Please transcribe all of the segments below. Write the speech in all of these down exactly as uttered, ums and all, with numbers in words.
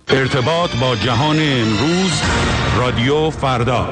ارتباط با جهان امروز، رادیو فردا.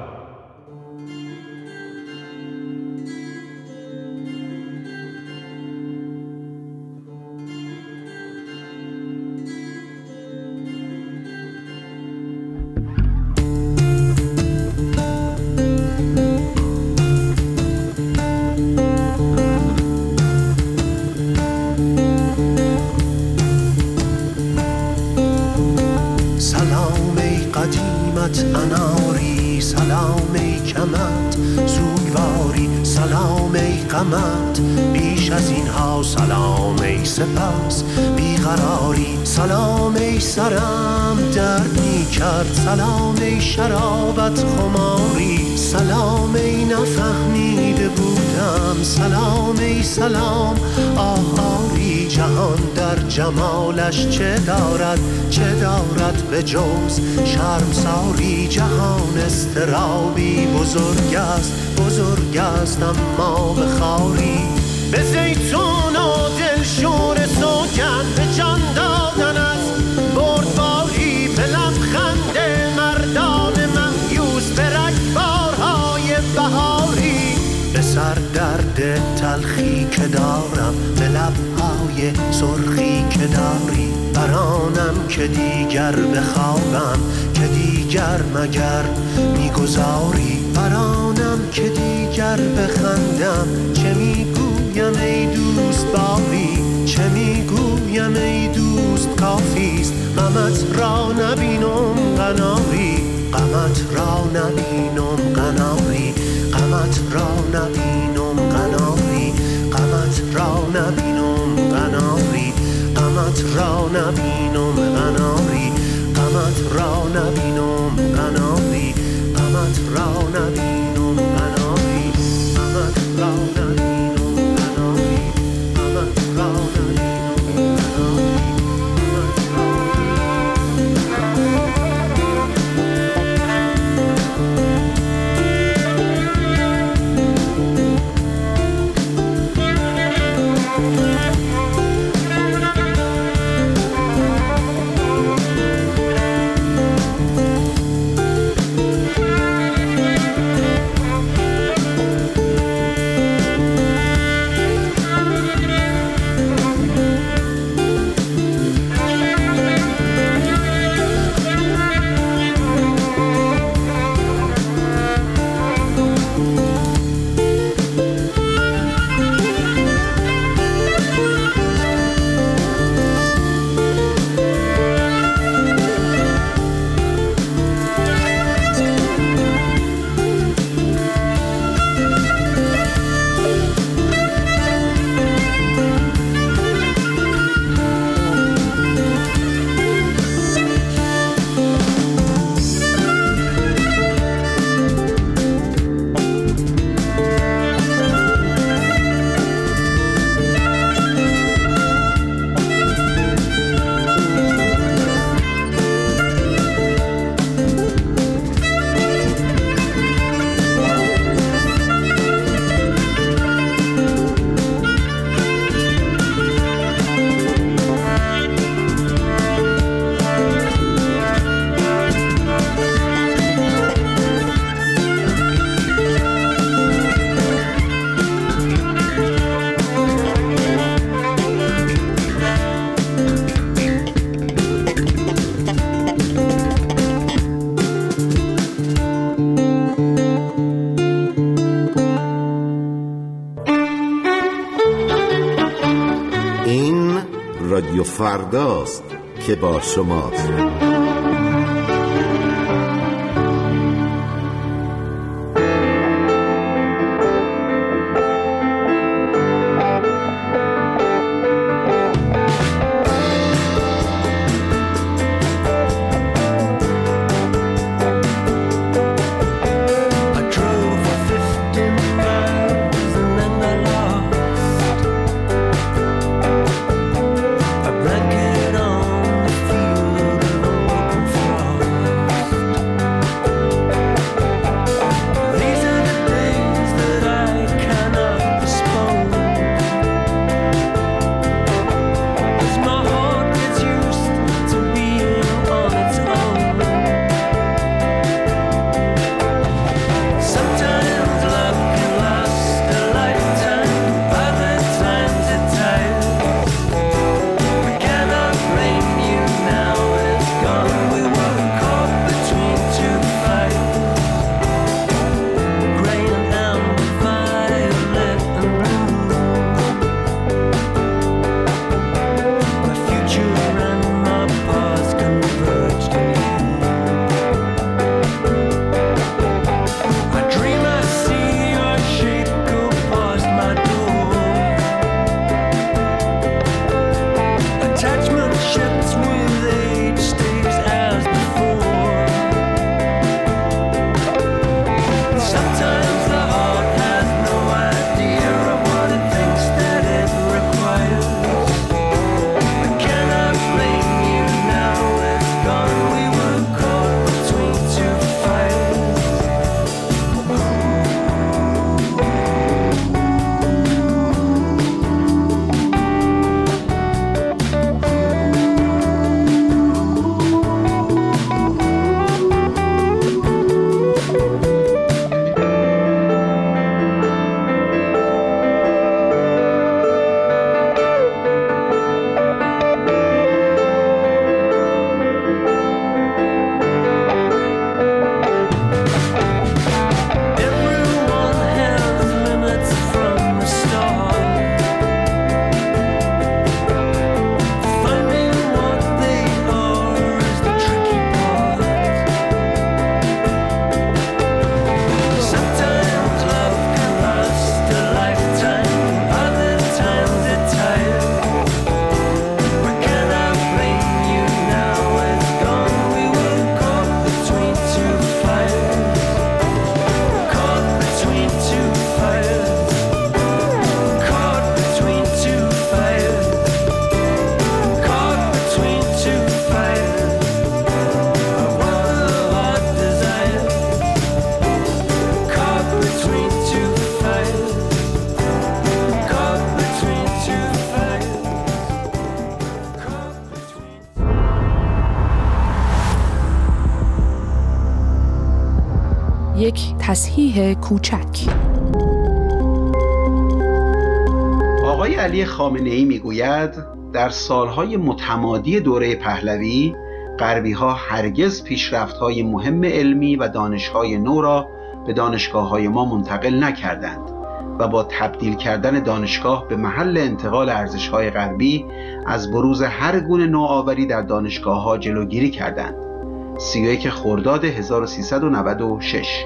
اناری سلام ای کمت سوگواری، سلام ای غمت بیش از اینها، سلام ای سپس بیقراری، سلام ای سرم درد می کرد، سلام ای شرابت خماری، سلام ای نفهمیده بودم، سلام ای سلام آهاری. جهان در جمالش چه دارد چه دارد به جز شرمساری، جهان استرابی بزرگ است بزرگ است اما به خاری، به زیتون و دلشور سوگن به جان دادن از بردباری، به لبخند مردان مهیوس به رگبارهای بهاری، به سر درد تلخی که دارم به لبهای سرخی که داری، برانم که دیگر بخوابم که دیگر مگر میگذاری، برانم که دیگر بخندم چه میگویم ای دوست باری، چه میگویم ای دوست کافیست غمت را نبینم قناری، غمت را نبینم قناری، غمت را نبینم قناری، غمت را نبینم قناری، غمت را نبینم قناری، غمت را نبینم قناری، غمت را نبینم قناری، غمت را نبینم قناری، غمت را نبینم قناری. رادیو فرداست که با شماست. A blanket on the field of یک تصحیح کوچک. آقای علی خامنه‌ای میگوید در سالهای متمادی دوره پهلوی غربی‌ها هرگز پیشرفت‌های مهم علمی و دانش‌های نو را به دانشگاه‌های ما منتقل نکردند و با تبدیل کردن دانشگاه به محل انتقال ارزش‌های غربی از بروز هر گونه نوآوری در دانشگاه‌ها جلوگیری کردند. سی و یک خرداد هزار و سیصد و نود و شش.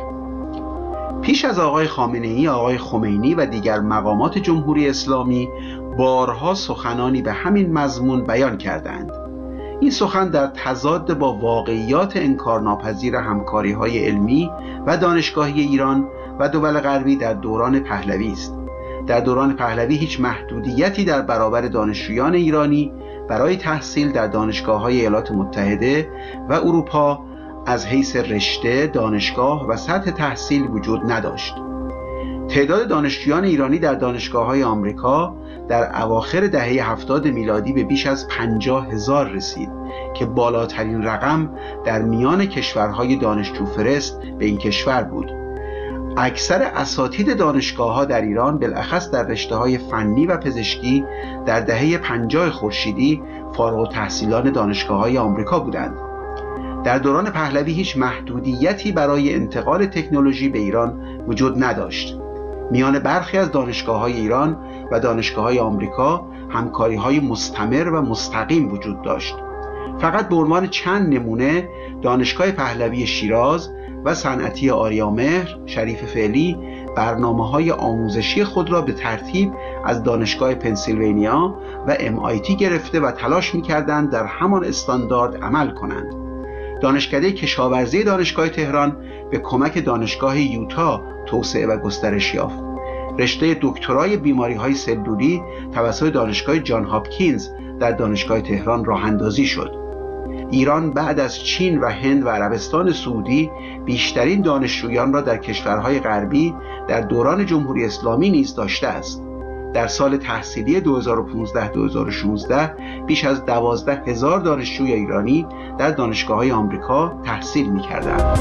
پیش از آقای خامنه‌ای، آقای خمینی و دیگر مقامات جمهوری اسلامی بارها سخنانی به همین مضمون بیان کردند. این سخن در تضاد با واقعیات انکارناپذیر همکاری‌های علمی و دانشگاهی ایران و دول غربی در دوران پهلوی است. در دوران پهلوی هیچ محدودیتی در برابر دانشجویان ایرانی برای تحصیل در دانشگاه‌های ایالات متحده و اروپا از حیث رشته، دانشگاه و سطح تحصیل وجود نداشت. تعداد دانشجویان ایرانی در دانشگاه‌های آمریکا در اواخر دهه هفتاد میلادی به بیش از پنجاه هزار رسید که بالاترین رقم در میان کشورهای دانشجو فرست به این کشور بود. اکثر اساتید دانشگاه‌ها در ایران بالاخص در رشته‌های فنی و پزشکی در دهه پنجاه خورشیدی فارغ التحصیلان دانشگاه‌های آمریکا بودند. در دوران پهلوی هیچ محدودیتی برای انتقال تکنولوژی به ایران وجود نداشت. میان برخی از دانشگاه‌های ایران و دانشگاه‌های آمریکا همکاری‌های مستمر و مستقیم وجود داشت. فقط به عنوان چند نمونه دانشگاه پهلوی شیراز و صنعتی آریامهر شریف فعلی برنامه‌های آموزشی خود را به ترتیب از دانشگاه پنسیلوانیا و ام آی تی گرفته و تلاش می‌کردند در همان استاندارد عمل کنند. دانشکده کشاورزی دانشگاه تهران به کمک دانشگاه یوتا توسعه و گسترش یافت. رشته دکترای بیماری‌های سلولی توسط دانشگاه جان هاپکینز در دانشگاه تهران راه اندازی شد. ایران بعد از چین و هند و عربستان سعودی بیشترین دانشجویان را در کشورهای غربی در دوران جمهوری اسلامی نیز داشته است. در سال تحصیلی دو هزار و پانزده دو هزار و شانزده بیش از دوازده هزار دانشجوی ایرانی در دانشگاه‌های آمریکا تحصیل می‌کردند.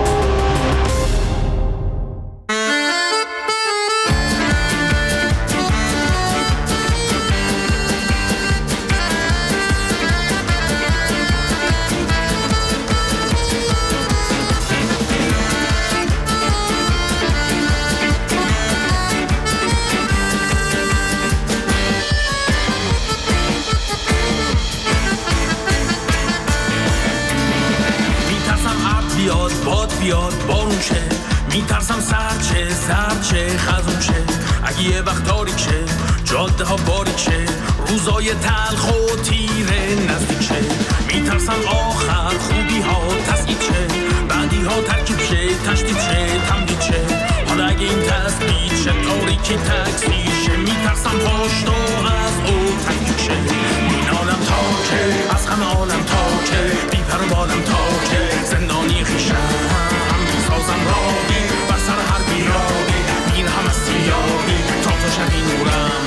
بیاد بارون شه، میترسم سرد شه سرد شه خزون شه، اگه یه وقت تاریک شه جاده ها باریک شه، روزای تلخ و تیره نزدیک شه، میترسم آخر خوبی ها تسعید شه، بعدی ها ترکیب شه تشدید شه تمدید شه، حالا اگه این تثبیت شه تاریکی تکثیر شه، میترسم پاشتو از او تکیک شه، این عالم تاکه از همه عالم تاکه، بی پر و بالم تاکه زندانی خیشم سازم راهی بر سر هر بیراهی، این هم از سیاهی تا تو شبی نورم.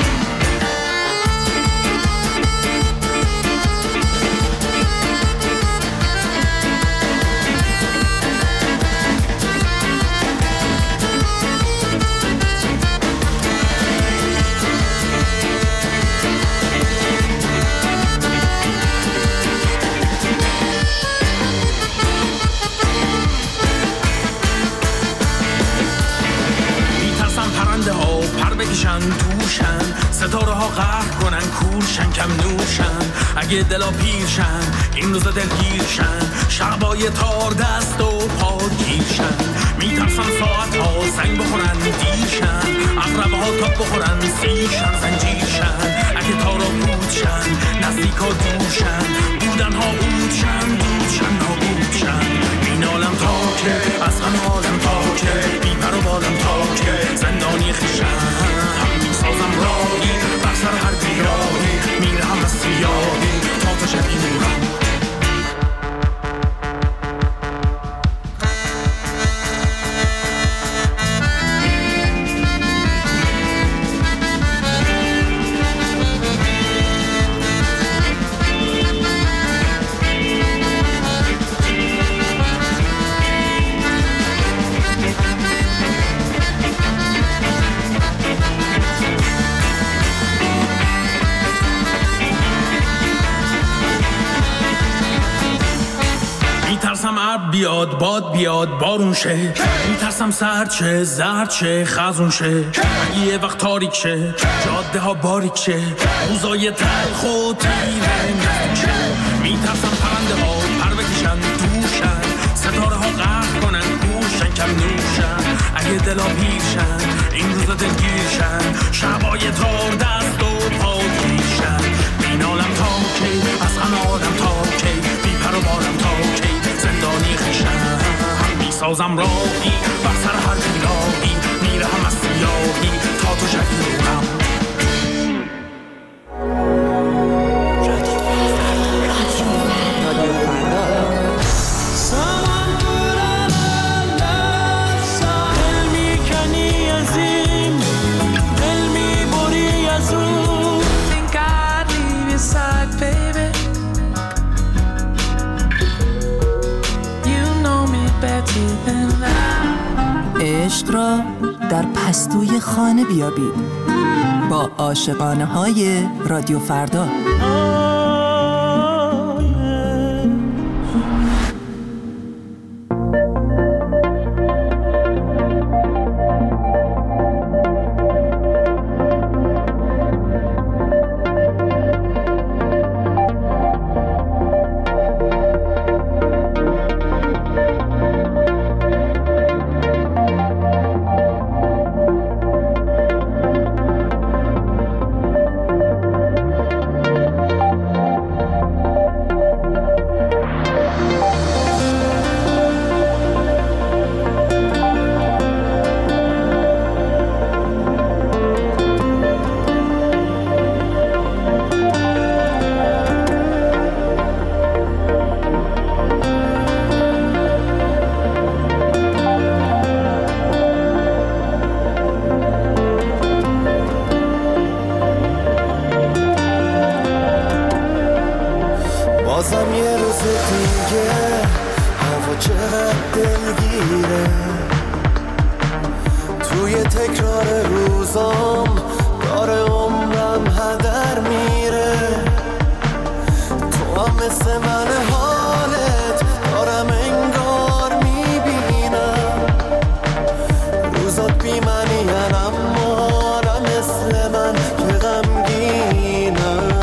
توشن ستاره ها قهر کنن کورشن کم نورشن، اگه دلا پیرشن این روزا دلگیرشن، شعبای تار دست و پا گیرشن، میترسن ساعت ها سنگ بخورن دیرشن، اقربه ها تاب بخورن سیرشن زنجیرشن، اگه تارا بودشن نزدیک ها دورشن، بودن ها بودشن بودشن نابودشن، این عالم تاکه از هم عالم تاکه، بی پر و بالم تاکه زندانی خیشن، سازم راهی بر سر هر بیراهی، میرم از سیاهی تا تو شبی نورم. بیاد باد بیاد بارون شه، میترسم سرد شه زرد شه خزون شه، یه وقت تاریک شه جاده ها باریک شه، روزای تلخ و تیره شه، میترسم پرنده ها پر بکشن دوشن، ستاره ها قهر کنن گوشن کم نوشن، اگه دلا پیرشن این روزا دلگیرشن، شبای تار دست و پا گیرشن، بینالم تا کی از غم آدم تا کی، بی پر و بالم تا کی زندانی خیشم، میسازم راهی بر سر هر بیراهی، میرهم از سیاهی تا تو شدی روحم. عشق را در پستوی خانه بیابید با عاشقانه های رادیو فردا. بازم یه روز دیگه هوا چقدر دلگیره، توی تکرار روزام داره عمرم هدر میره، تو هم مثل من حالت دارم انگار میبینم، روزات بی منی اما نه مثل من که غمگینم،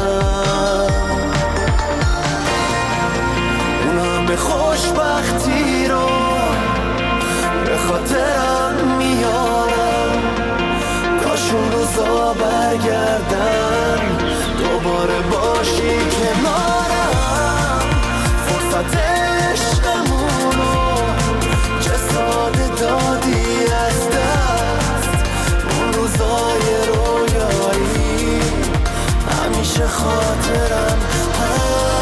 خوشبختی رو به خاطرم میارم، کاش اون روزا برگردن دوباره باشی کنارم، فرصت عشقمونو چه ساده دادی از دست، اون روزای رویایی همیشه خاطرم هست.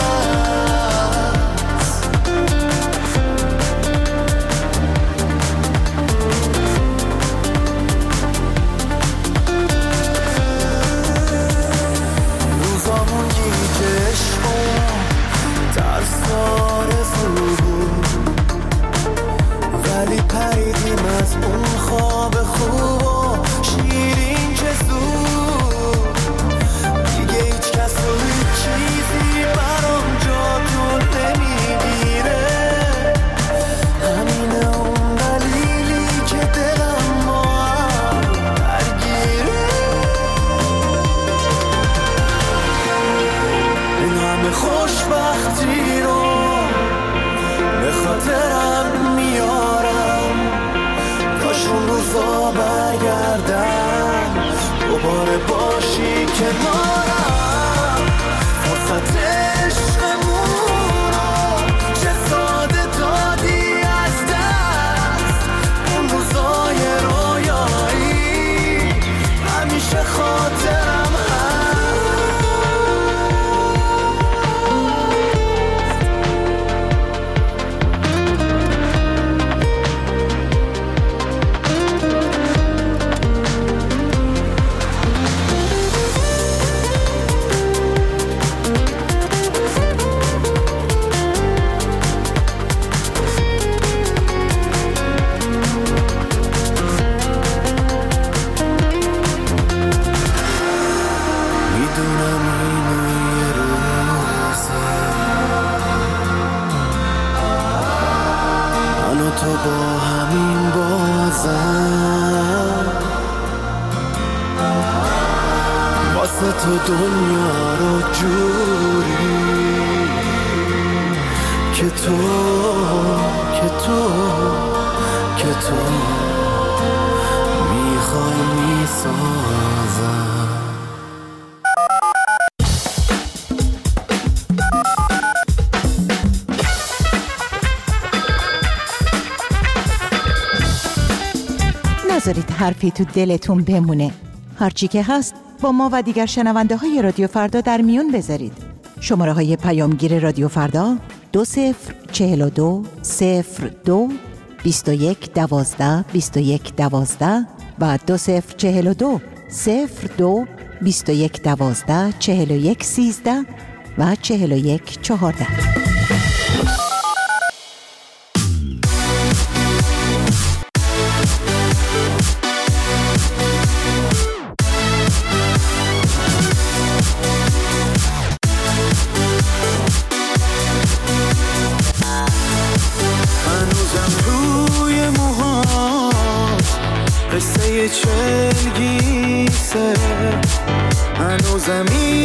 ولی پریدیم از اون خواب خوب و شیرین که زود، دیگه هیچ کس و هیچ چیزی برام جاتون نمیگیره، همینه اون دلیلی که دلم ما هم درگیره، این همه خوشبختی رو به خاطرم میارم، کاش اون روزا برگردن دوباره باشی کنارم، فرصت عشقمون رو چه ساده دادی از دست، اون روزای رویایی همیشه خاطرم هست. تو دنیا رو جوری که تو که تو که تو میخوای میسازم. نذارید حرفی تو دلتون بمونه. هرچی که هست با ما و دیگر شنونده های رادیو فردا در میون بذارید. شماره های پیامگیر رادیو فردا دو صفر چهل و دو صفر دو بیست و یک دوازده بیست و یک دوازده و دو صفر چهل و دو صفر دو بیست و یک دوازده چهل و یک سیزده و چهل و یک چهارده. چلگیسه هنوزم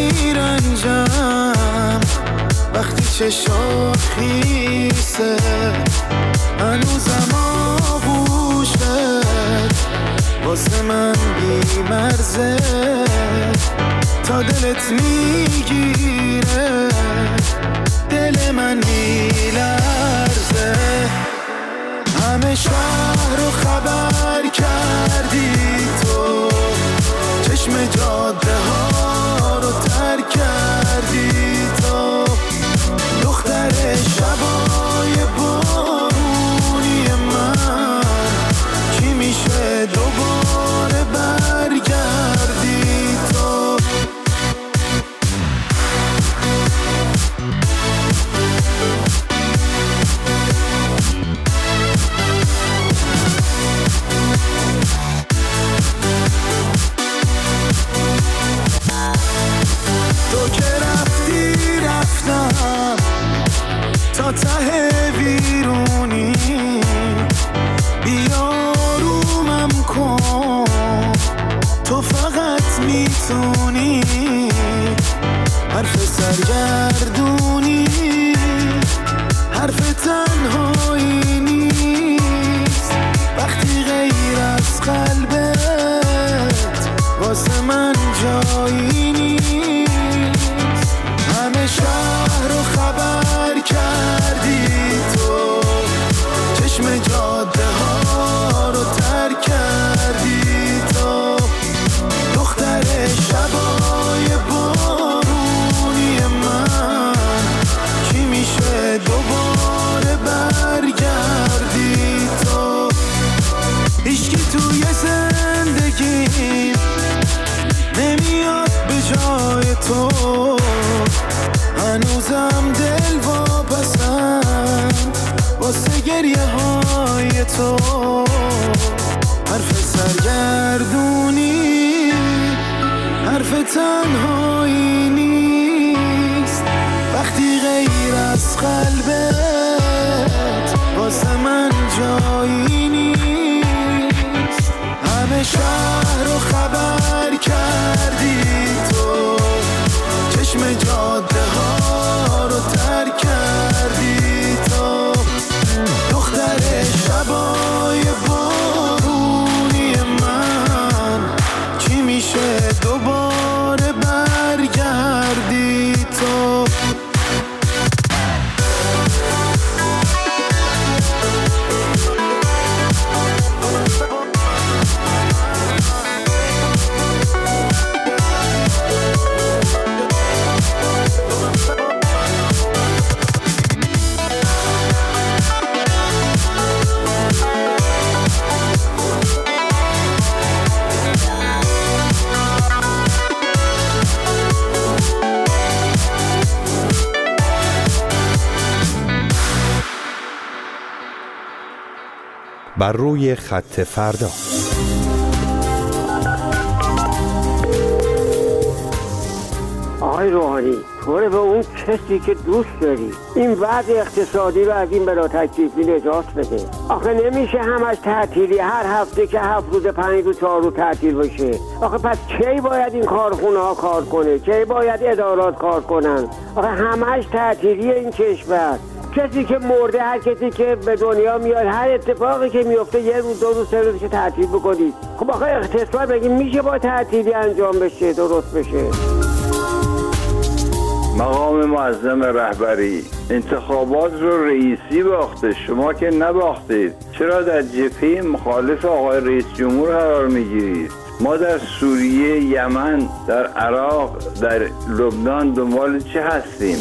میرنجم وقتی چشات خیسه، هنوزم آغوشت واسه من بیمرزه، تا دلت میگیره دل من میلرزه. همه شهر رو خبر کردی تو، چشم جاده ها رو ترک کردی تو، دختر شبای بارونی من چی میشه دوباره برگردی تو. تو که رفتی رفتم تا ته بیرونی، بیارومم کن تو فقط میتونی، حرف سرگردونی حرف تنهایی نیست وقتی غیر از قلبت واسه من جایی نیست. همه شهر رو خبر کردی تو، چشم جاده ها رو ترک کردی تو، دختر شبای بارونی من چی میشه دوباره برگردی تو. هیچکی توی زندگیم نمیاد به جای تو، هنوزم دل واپسم واسه گریه های تو، حرف سرگردونی حرف تنهایی نیست وقتی غیر از قلبت واسه من جایی نیست. همه شهر رو خبر کردی تو، چشم جاده ها رو ترک کردی تو، دختر شبای بارونی من چی میشه دوباره برگردی تو. بر روی خط فردا. آقای روحانی طوره به اون کسی که دوست داری این وضع اقتصادی رو از این بلا تکلیفی نجات بده. آخه نمیشه همش تعطیلی، هر هفته که هفت روز پنج روز چهار روز تعطیل باشه. آخه پس کی باید این کارخونه ها کار کنه؟ کی باید ادارات کار کنن؟ آخه همش تعطیلی این کشور. کسی که مرده، هر کسی که به دنیا میاد، هر اتفاقی که میفته یه روز دو روز سه روز که تعطیل بکنید. خب آخه اقتصاد بگیم میشه با تعطیلی انجام بشه، درست بشه. مقام معظم رهبری انتخابات رو رئیسی باخته، شما که نباختید. چرا در جبهه مخالف آقای رئیس جمهور قرار میگیرید؟ ما در سوریه، یمن، در عراق، در لبنان دنبال چه هستیم؟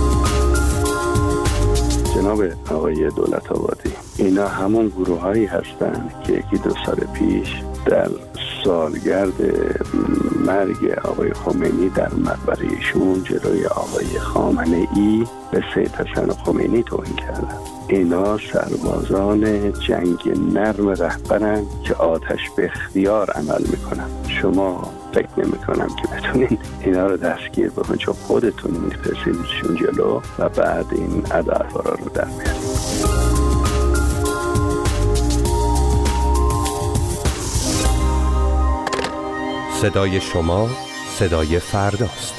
جناب آقای دولت آبادی، اینا همون گروه هایی هستن که یکی دو سال پیش در سالگرد مرگ آقای خمینی در مقبرهشون جلوی آقای خامنه ای به سید حسن خمینی توهین کردن. اینا سربازان جنگ نرم رهبرن که آتش به اختیار عمل میکنن. شما فکر نمی کنم که بتونین اینا رو دستگیر بکنین، چون خودتون میفرستیدشون جلو و بعد این ادعاها رو در میارید. صدای شما صدای فرداست.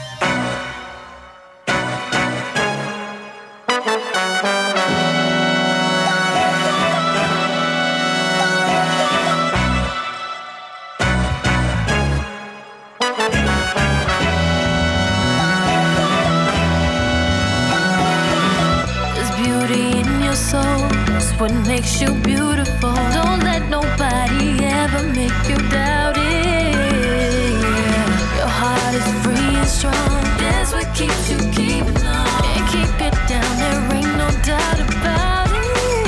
What makes you beautiful? Don't let nobody ever make you doubt it. Your heart is free and strong. That's what keeps you keeping on. Can't keep it down, there ain't no doubt about it.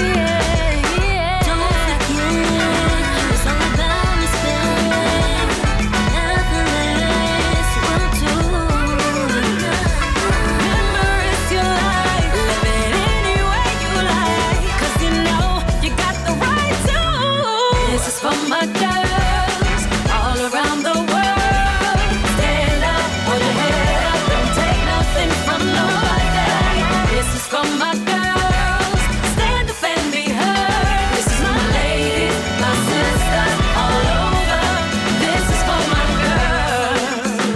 Don't forget, it's all about respect. Nothing less will do. Remember, it's your life. Live it any way you like. This is for my girls all around the world. Stand up, hold your head up, don't take nothing from nobody. This is for my girls, stand up and be heard. This is my ladies, my sisters all over. This is for my girls.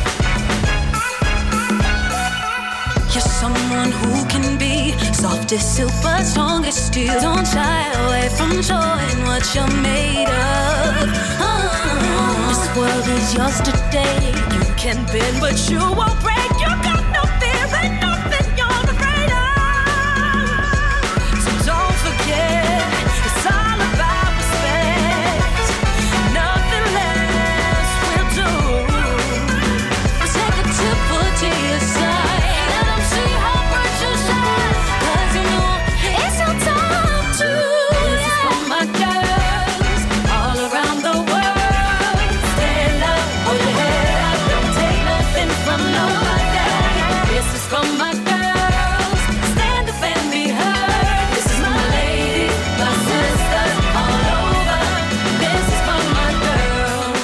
You're someone who can be soft as silk but strong as steel. Don't shy away from showing what you're made of. Oh, this world is yours today. You can bend but you won't break. You got no fear and nothing you're afraid of. So don't forget, it's all about respect. Nothing less will do. Take a tip to your side. Let them see how bright you shine. Cause you know it's your time to. This is for my girls all around the world. Stand up, hold your head up, don't take nothing from nobody. This is for my girls, stand up and be heard. This is my ladies, my sisters all over. This is for my girls.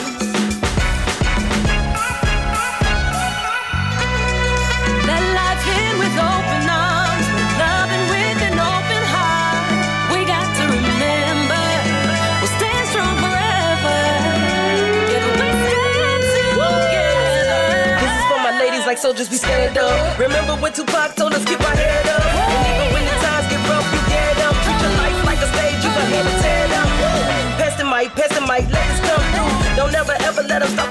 Let life in with open arms, loving with an open heart. We got to remember, we'll stand strong forever. Together we stand together. This is for my ladies like soldiers, we stand up. Remember when Tupac told us keep our head up. And even when the times get rough, you get up. Treat your life like a stage, you got hand to tear it up. Pest and might, pest and might, let us come through. Don't ever ever let us stop.